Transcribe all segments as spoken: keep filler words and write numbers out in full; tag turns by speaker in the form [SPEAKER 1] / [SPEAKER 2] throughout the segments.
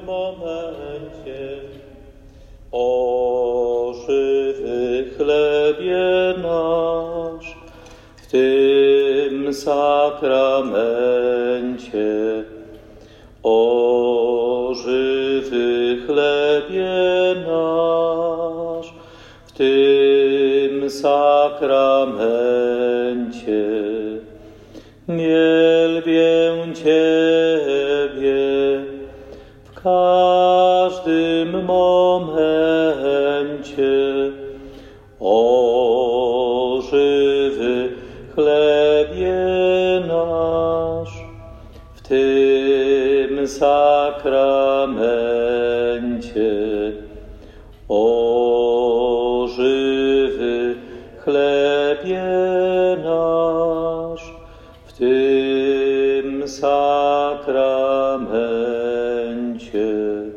[SPEAKER 1] momencie. O żywy chlebie nasz, w tym sakramencie. O żywy chlebie nasz, w tym sakramencie. Wielbię Ciebie w każdym momencie. O żywy chlebie nasz, w tym sakramencie. O żywy chlebie nasz, w tym sakramencie.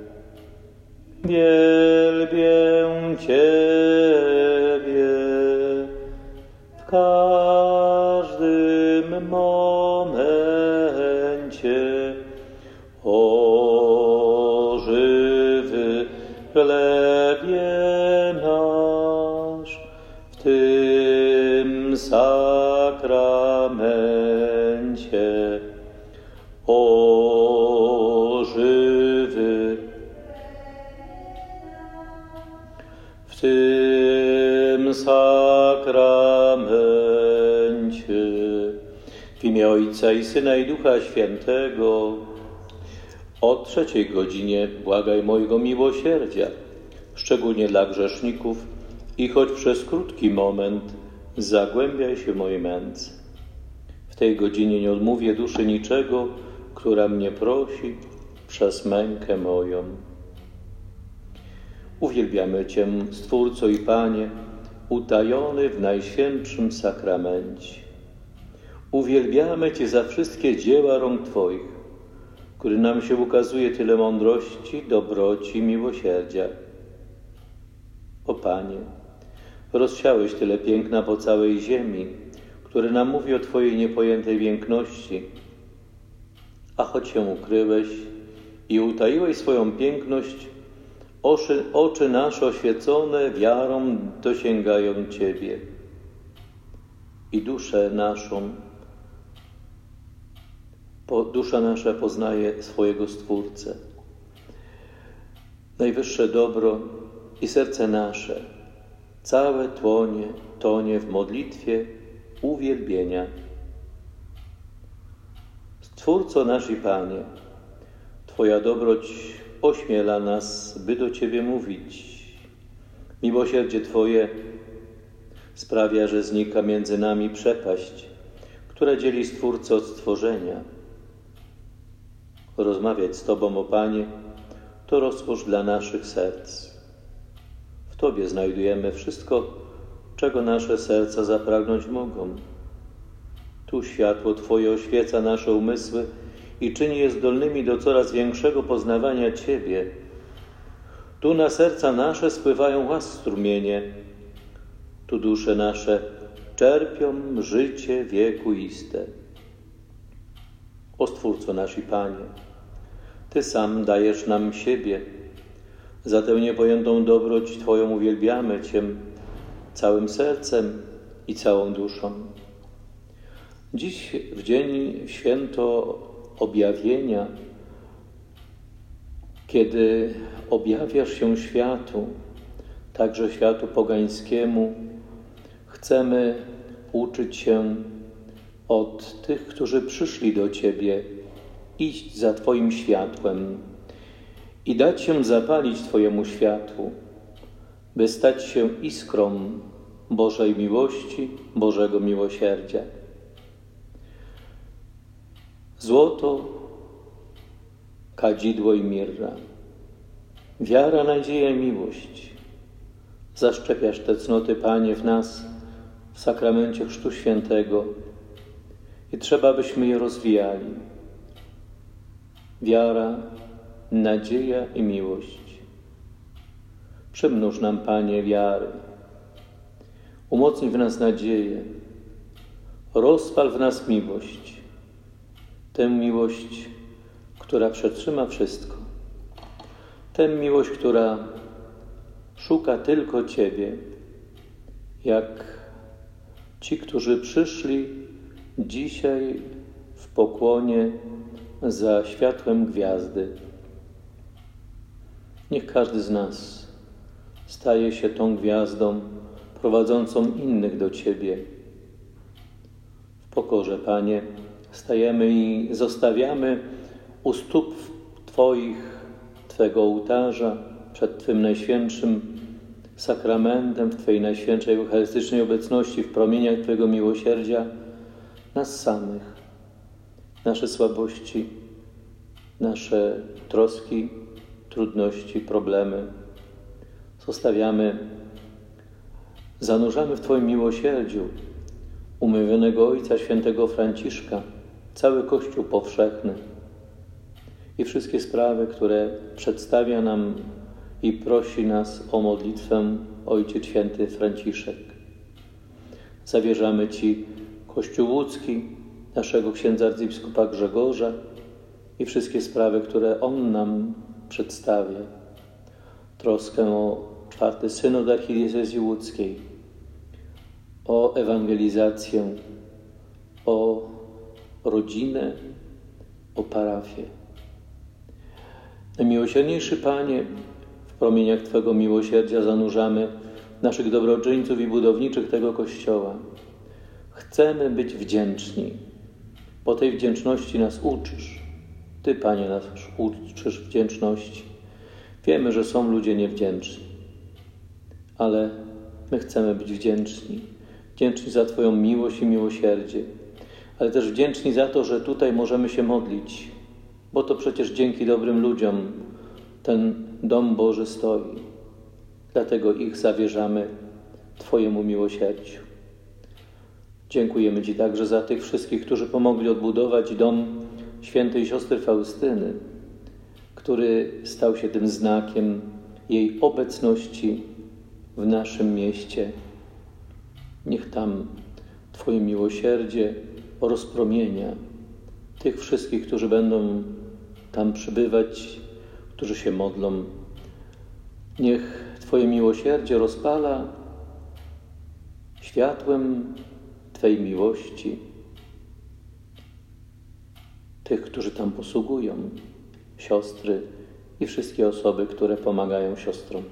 [SPEAKER 1] Wielbię Ciebie w każdym momencie. O żywy chlebie nasz, w tym sakramencie. O żywy, w tym sakramencie. W imię Ojca i Syna i Ducha Świętego. O trzeciej godzinie błagaj mojego miłosierdzia, szczególnie dla grzeszników, i choć przez krótki moment zagłębiaj się w mojej męce. W tej godzinie nie odmówię duszy niczego, która mnie prosi przez mękę moją. Uwielbiamy Cię, Stwórco i Panie, utajony w Najświętszym Sakramencie. Uwielbiamy Cię za wszystkie dzieła rąk Twoich, który nam się ukazuje tyle mądrości, dobroci i miłosierdzia. O Panie, rozsiałeś tyle piękna po całej ziemi, które nam mówi o Twojej niepojętej piękności. A choć się ukryłeś i utaiłeś swoją piękność, oczy, oczy nasze oświecone wiarą dosięgają Ciebie i duszę naszą, po, dusza nasza poznaje swojego Stwórcę. Najwyższe dobro i serce nasze całe tłonie, tonie w modlitwie uwielbienia. Stwórco nasz i Panie, Twoja dobroć ośmiela nas, by do Ciebie mówić. Miłosierdzie Twoje sprawia, że znika między nami przepaść, która dzieli Stwórcę od stworzenia. Rozmawiać z Tobą, o Panie, to rozkosz dla naszych serc. W Tobie znajdujemy wszystko, czego nasze serca zapragnąć mogą. Tu światło Twoje oświeca nasze umysły i czyni je zdolnymi do coraz większego poznawania Ciebie. Tu na serca nasze spływają łask strumienie. Tu dusze nasze czerpią życie wiekuiste. O Stwórco nasz i Panie, Ty sam dajesz nam siebie. Za tę niepojętą dobroć Twoją uwielbiamy Cię całym sercem i całą duszą. Dziś w dzień święto objawienia, kiedy objawiasz się światu, także światu pogańskiemu, chcemy uczyć się od tych, którzy przyszli do Ciebie, iść za Twoim światłem i dać się zapalić Twojemu światłu, by stać się iskrą Bożej miłości, Bożego miłosierdzia. Złoto, kadzidło i mirra, wiara, nadzieja i miłość. Zaszczepiasz te cnoty, Panie, w nas w sakramencie Chrztu Świętego i trzeba, byśmy je rozwijali. Wiara, nadzieja i miłość. Przymnóż nam, Panie, wiary. Umocnij w nas nadzieję. Rozpal w nas miłość. Tę miłość, która przetrzyma wszystko. Tę miłość, która szuka tylko Ciebie, jak ci, którzy przyszli dzisiaj w pokłonie za światłem gwiazdy. Niech każdy z nas staje się tą gwiazdą prowadzącą innych do Ciebie. W pokorze, Panie, stajemy i zostawiamy u stóp Twoich, Twego ołtarza, przed Twym najświętszym sakramentem, w Twojej najświętszej eucharystycznej obecności, w promieniach Twojego miłosierdzia, nas samych, nasze słabości, nasze troski, trudności, problemy. Zostawiamy, zanurzamy w Twoim miłosierdziu umówionego Ojca Świętego Franciszka, cały Kościół powszechny i wszystkie sprawy, które przedstawia nam i prosi nas o modlitwę Ojciec Święty Franciszek. Zawierzamy Ci Kościół łódzki, naszego księdza arcybiskupa Grzegorza i wszystkie sprawy, które on nam przedstawia. Troskę o czwarty synod archidiecezji łódzkiej, o ewangelizację, o rodzinę, o parafię. Najmiłosierniejszy Panie, w promieniach Twego miłosierdzia zanurzamy naszych dobroczyńców i budowniczych tego Kościoła. Chcemy być wdzięczni, bo tej wdzięczności nas uczysz. Ty, Panie, nas uczysz wdzięczności. Wiemy, że są ludzie niewdzięczni, ale my chcemy być wdzięczni. Wdzięczni za Twoją miłość i miłosierdzie, ale też wdzięczni za to, że tutaj możemy się modlić, bo to przecież dzięki dobrym ludziom ten dom Boży stoi. Dlatego ich zawierzamy Twojemu miłosierdziu. Dziękujemy Ci także za tych wszystkich, którzy pomogli odbudować dom świętej siostry Faustyny, który stał się tym znakiem jej obecności w naszym mieście. Niech tam Twoje miłosierdzie rozpromienia tych wszystkich, którzy będą tam przybywać, którzy się modlą. Niech Twoje miłosierdzie rozpala światłem Twej miłości tych, którzy tam posługują, siostry i wszystkie osoby, które pomagają siostrom.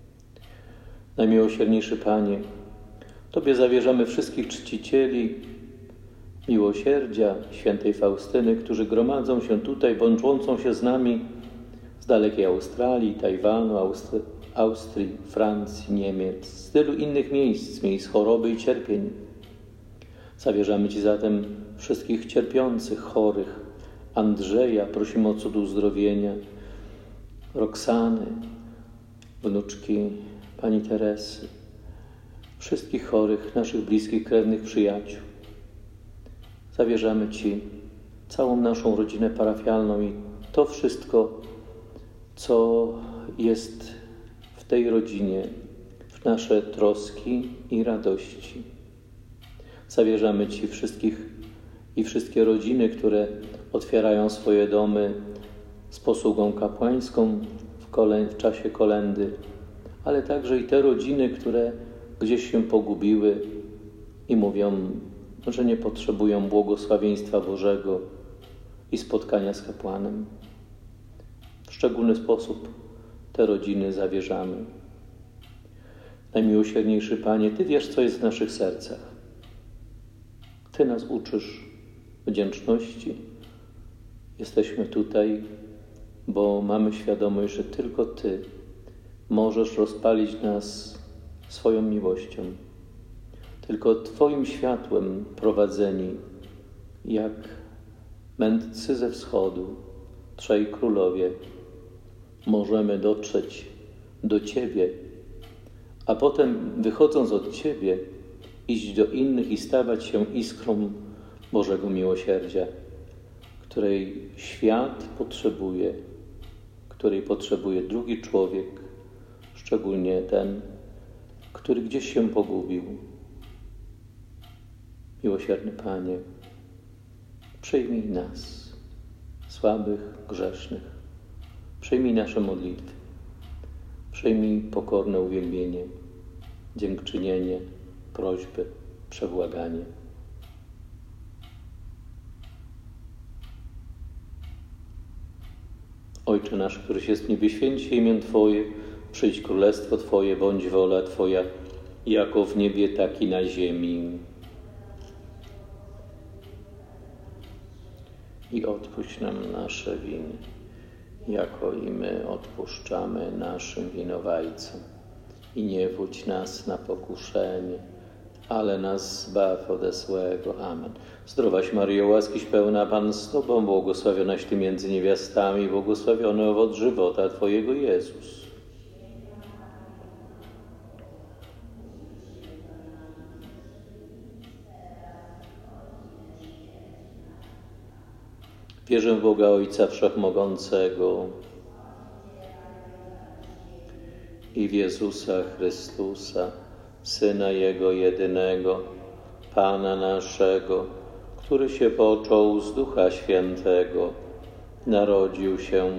[SPEAKER 1] Najmiłosierniejszy Panie, Tobie zawierzamy wszystkich czcicieli miłosierdzia świętej Faustyny, którzy gromadzą się tutaj, bądź łączą się z nami z dalekiej Australii, Tajwanu, Austr- Austrii, Francji, Niemiec, z tylu innych miejsc, miejsc choroby i cierpień. Zawierzamy Ci zatem wszystkich cierpiących, chorych, Andrzeja, prosimy o cud uzdrowienia, Roxany, wnuczki Pani Teresy, wszystkich chorych, naszych bliskich, krewnych, przyjaciół. Zawierzamy Ci całą naszą rodzinę parafialną i to wszystko, co jest w tej rodzinie, w nasze troski i radości. Zawierzamy Ci wszystkich i wszystkie rodziny, które otwierają swoje domy z posługą kapłańską w, kolę- w czasie kolędy, ale także i te rodziny, które gdzieś się pogubiły i mówią, że nie potrzebują błogosławieństwa Bożego i spotkania z kapłanem. W szczególny sposób te rodziny zawierzamy. Najmiłosierniejszy Panie, Ty wiesz, co jest w naszych sercach. Ty nas uczysz wdzięczności. Jesteśmy tutaj, bo mamy świadomość, że tylko Ty możesz rozpalić nas swoją miłością. Tylko Twoim światłem prowadzeni, jak mędrcy ze wschodu, trzej królowie, możemy dotrzeć do Ciebie, a potem, wychodząc od Ciebie, iść do innych i stawać się iskrą Bożego miłosierdzia, której świat potrzebuje, której potrzebuje drugi człowiek, szczególnie ten, który gdzieś się pogubił. Miłosierny Panie, przyjmij nas, słabych, grzesznych, przyjmij nasze modlitwy. Przyjmij pokorne uwielbienie, dziękczynienie, prośby, przebłaganie. Ojcze nasz, któryś jest w niebie, święć się imię Twoje, przyjdź królestwo Twoje, bądź wola Twoja, jako w niebie, tak i na ziemi. I odpuść nam nasze winy, jako i my odpuszczamy naszym winowajcom. I nie wódź nas na pokuszenie, ale nas zbaw ode złego. Amen. Zdrowaś Maryjo, łaskiś pełna, Pan z Tobą, błogosławionaś Ty między niewiastami, błogosławiony owoc żywota Twojego, Jezus. Wierzę w Boga Ojca Wszechmogącego i w Jezusa Chrystusa, Syna Jego jedynego, Pana naszego, który się począł z Ducha Świętego, narodził się,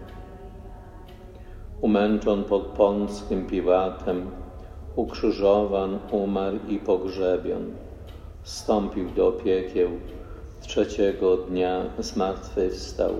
[SPEAKER 1] umęczon pod Pąckim Piłatem, ukrzyżowan, umarł i pogrzebion, wstąpił do piekieł, trzeciego dnia zmartwychwstał.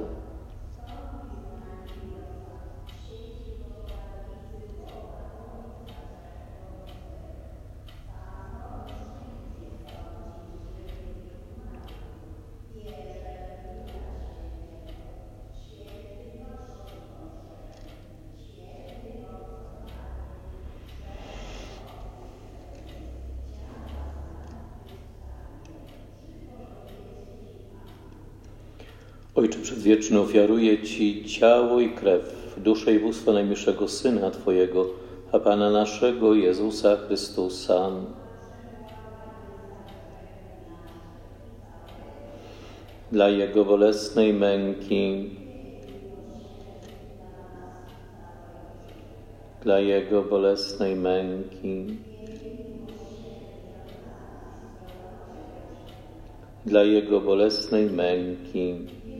[SPEAKER 1] Ojcze Przedwieczny, ofiaruję Ci ciało i krew, duszę i bóstwo najmilszego Syna Twojego, a Pana naszego Jezusa Chrystusa. Dla Jego bolesnej męki, dla Jego bolesnej męki, dla Jego bolesnej męki,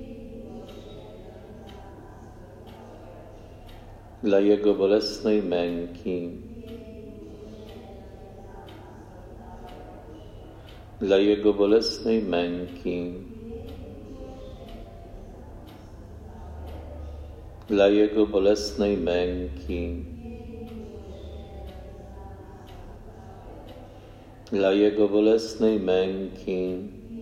[SPEAKER 1] dla Jego bolesnej męki, dla Jego bolesnej męki, dla Jego bolesnej męki, dla Jego bolesnej męki,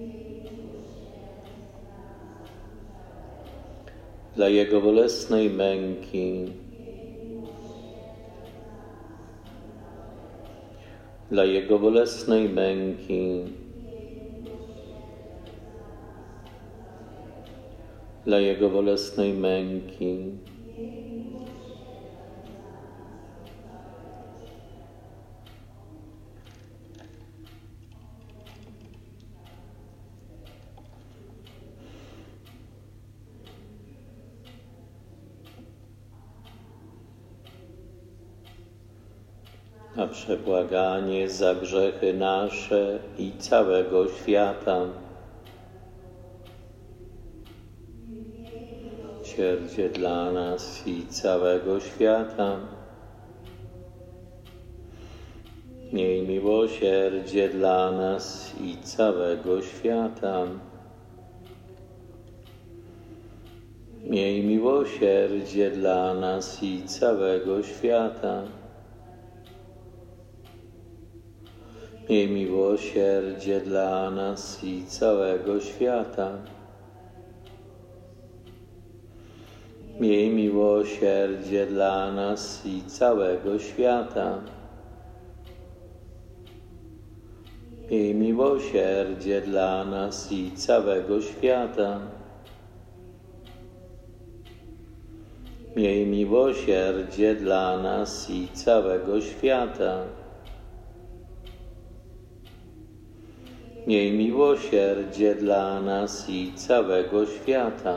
[SPEAKER 1] dla Jego bolesnej męki, dla Jego bolesnej męki, dla Jego bolesnej męki, a przebłaganie za grzechy nasze i całego świata. Miłosierdzie dla nas i całego świata. Miej miłosierdzie dla nas i całego świata. Miej miłosierdzie dla nas i całego świata. Miej miłosierdzie dla nas i całego świata. Miej miłosierdzie dla nas i całego świata. Miej miłosierdzie dla nas i całego świata. Miej miłosierdzie dla nas i całego świata. Miej miłosierdzie dla nas i całego świata.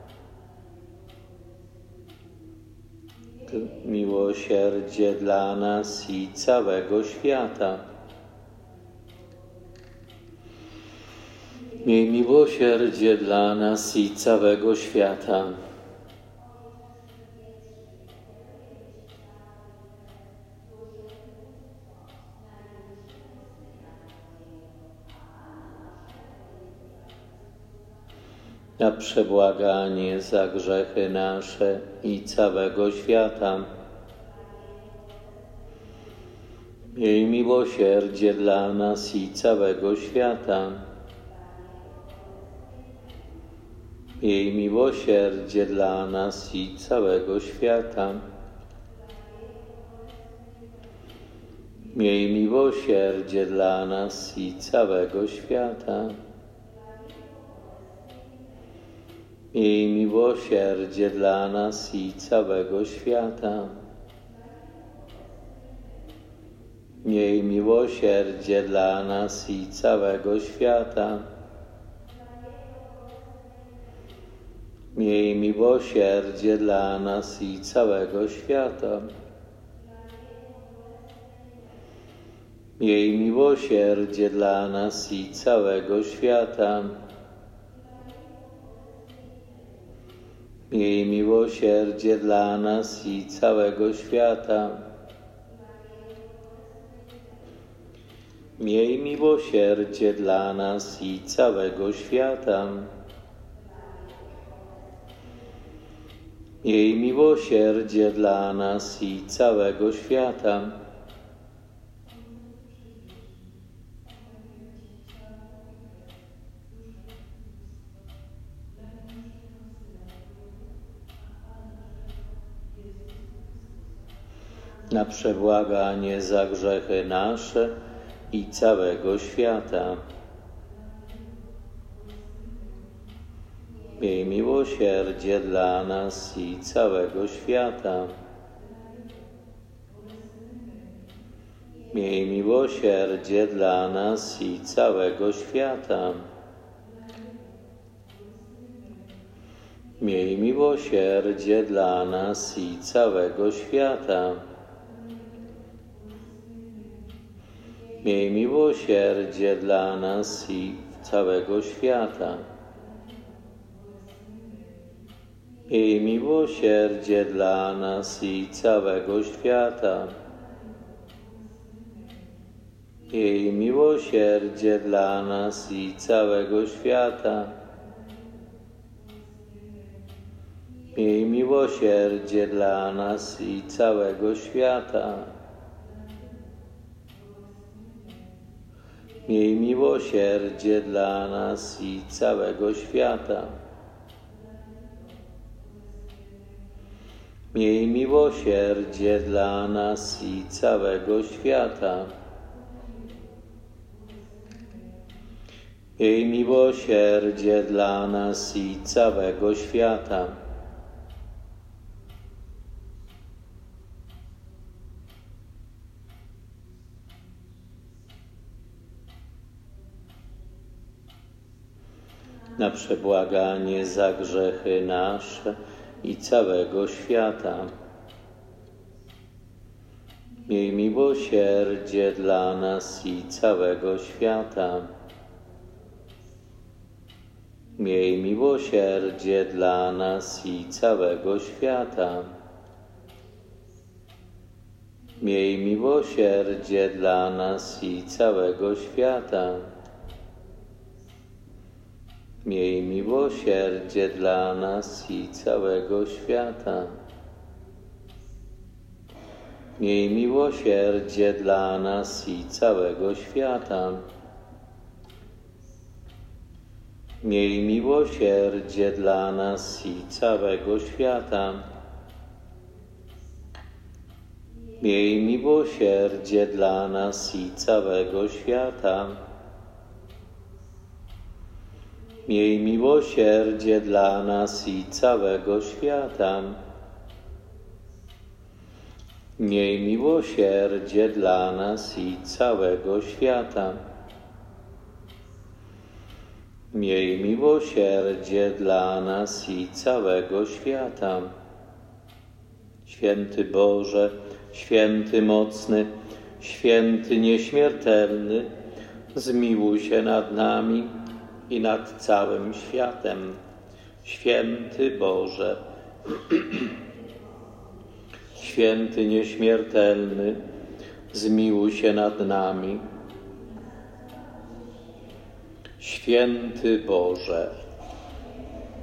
[SPEAKER 1] Miłosierdzie dla nas i całego świata. Miej miłosierdzie dla nas i całego świata. na przebłaganie za grzechy nasze i całego świata. Miej miłosierdzie dla nas i całego świata. Miej miłosierdzie dla nas i całego świata. Miej miłosierdzie dla nas i całego świata. Miej miłosierdzie dla nas i całego świata. Miej miłosierdzie dla nas i całego świata. Miej miłosierdzie dla nas i całego świata. Miej miłosierdzie dla nas i całego świata. Miej miłosierdzie dla nas i całego świata. Miej miłosierdzie dla nas i całego świata. Miej miłosierdzie dla nas i całego świata. Na przebłaganie za grzechy nasze i całego świata. Miej miłosierdzie dla nas i całego świata. Miej miłosierdzie dla nas i całego świata. Miej miłosierdzie dla nas i całego świata. Miej miłosierdzie dla nas i całego świata. Miej miłosierdzie dla nas i całego świata. Miej miłosierdzie dla nas i całego świata. Miej miłosierdzie dla nas i całego świata. Miej miłosierdzie dla nas i całego świata. Miej miłosierdzie dla nas i całego świata. Miej miłosierdzie dla nas i całego świata. Na przebłaganie za grzechy nasze i całego świata. Miej miłosierdzie dla nas i całego świata. Miej miłosierdzie dla nas i całego świata. Miej miłosierdzie dla nas i całego świata. Miej miłosierdzie dla nas i całego świata. Miej miłosierdzie dla nas i całego świata. Miej miłosierdzie dla nas i całego świata. Miej miłosierdzie dla nas i całego świata. Miej miłosierdzie dla nas i całego świata. Miej miłosierdzie dla nas i całego świata. Miej miłosierdzie dla nas i całego świata. Święty Boże, święty mocny, święty nieśmiertelny, zmiłuj się nad nami i nad całym światem. Święty Boże, święty nieśmiertelny, zmiłuj się nad nami. Święty Boże,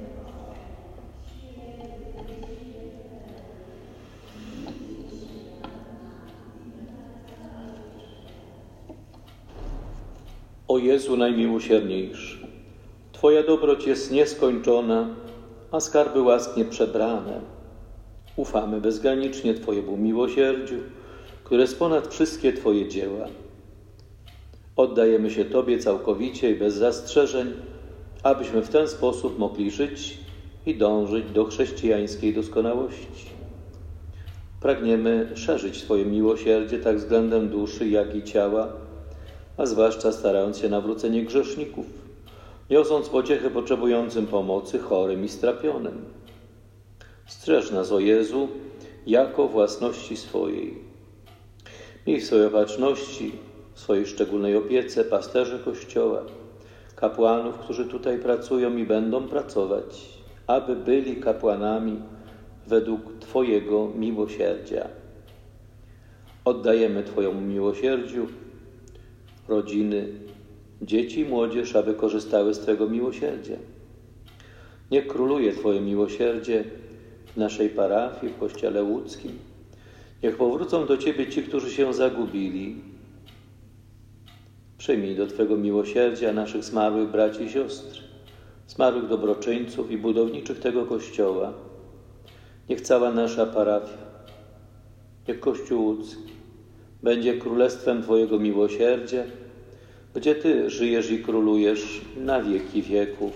[SPEAKER 1] O Jezu najmiłosierniejszy, Twoja dobroć jest nieskończona, a skarby łask nieprzebrane. Ufamy bezgranicznie Twojemu miłosierdziu, które jest ponad wszystkie Twoje dzieła. Oddajemy się Tobie całkowicie i bez zastrzeżeń, abyśmy w ten sposób mogli żyć i dążyć do chrześcijańskiej doskonałości. Pragniemy szerzyć Twoje miłosierdzie tak względem duszy, jak i ciała, a zwłaszcza starając się nawrócenie grzeszników, niosąc pociechę potrzebującym pomocy, chorym i strapionym. Strzeż nas, o Jezu, jako własności swojej. Miej w swojej opatrzności, w swojej szczególnej opiece pasterzy Kościoła, kapłanów, którzy tutaj pracują i będą pracować, aby byli kapłanami według Twojego miłosierdzia. Oddajemy Twojemu miłosierdziu rodziny, dzieci i młodzież, aby korzystały z Twojego miłosierdzia. Niech króluje Twoje miłosierdzie w naszej parafii, w Kościele Łódzkim. Niech powrócą do Ciebie ci, którzy się zagubili. Przyjmij do Twego miłosierdzia naszych zmarłych braci i siostr, zmarłych dobroczyńców i budowniczych tego Kościoła. Niech cała nasza parafia, niech Kościół Łódzki będzie królestwem Twojego miłosierdzia, gdzie Ty żyjesz i królujesz na wieki wieków.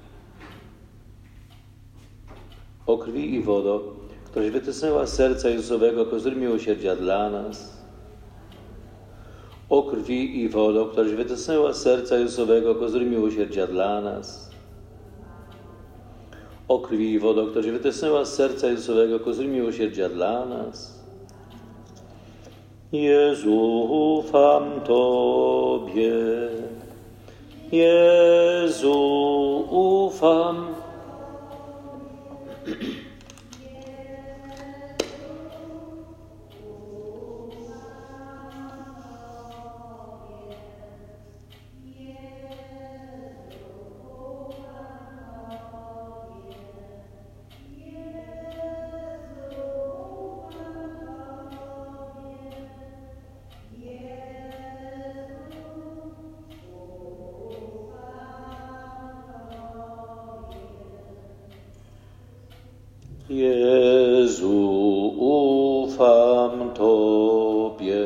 [SPEAKER 1] O krwi i wodo, któraś wytysnęła z serca Jezusowego kozły miłosierdzia dla nas. O krwi i wodo, któraś wytysnęła z serca Jezusowego kozły miłosierdzia dla nas. O krwi i wodo, któraś wytysnęła z serca Jezusowego kozły miłosierdzia dla nas. Jezu, ufam Tobie. Jezu, ufam. Jezu, ufam Tobie.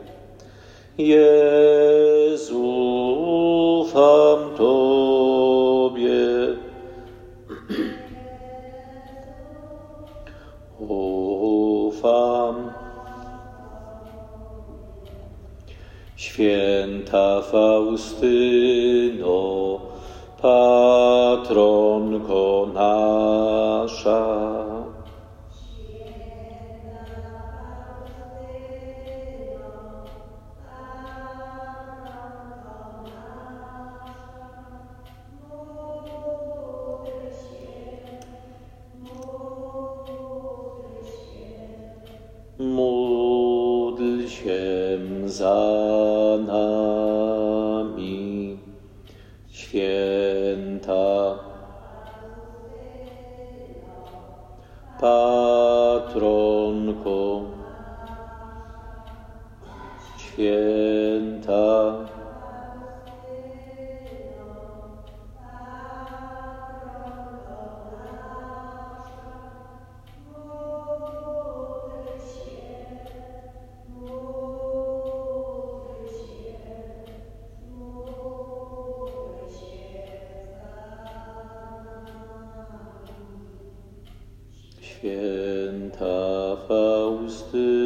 [SPEAKER 1] Jezu, ufam Tobie. Ufam. Święta Faustyno, patronko nasza. Módl się za nami, święta patronko, święta Święta Faustyno.